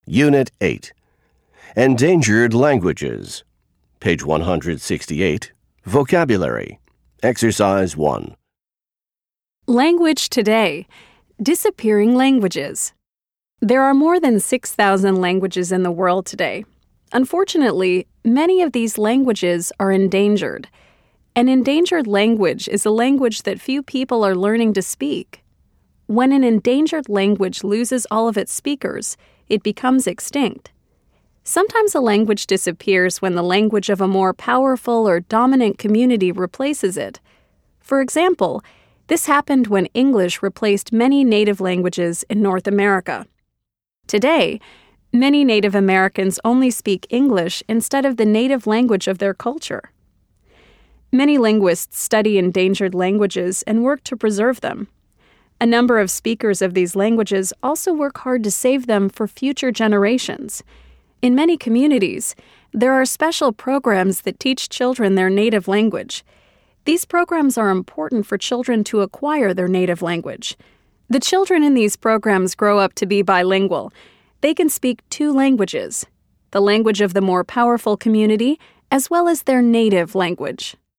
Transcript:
Unit 8. Endangered Languages. Page 168. Vocabulary. Exercise 1. Language today. Disappearing languages. There are more than 6,000 languages in the world today. Unfortunately, many of these languages are endangered. An endangered language is a language that few people are learning to speak. When an endangered language loses all of its speakers, it becomes extinct. Sometimes a language disappears when the language of a more powerful or dominant community replaces it. For example, this happened when English replaced many native languages in North America. Today, many Native Americans only speak English instead of the native language of their culture. Many linguists study endangered languages and work to preserve them. A number of speakers of these languages also work hard to save them for future generations. In many communities, there are special programs that teach children their native language. These programs are important for children to acquire their native language. The children in these programs grow up to be bilingual. They can speak 2 languages, the language of the more powerful community as well as their native language.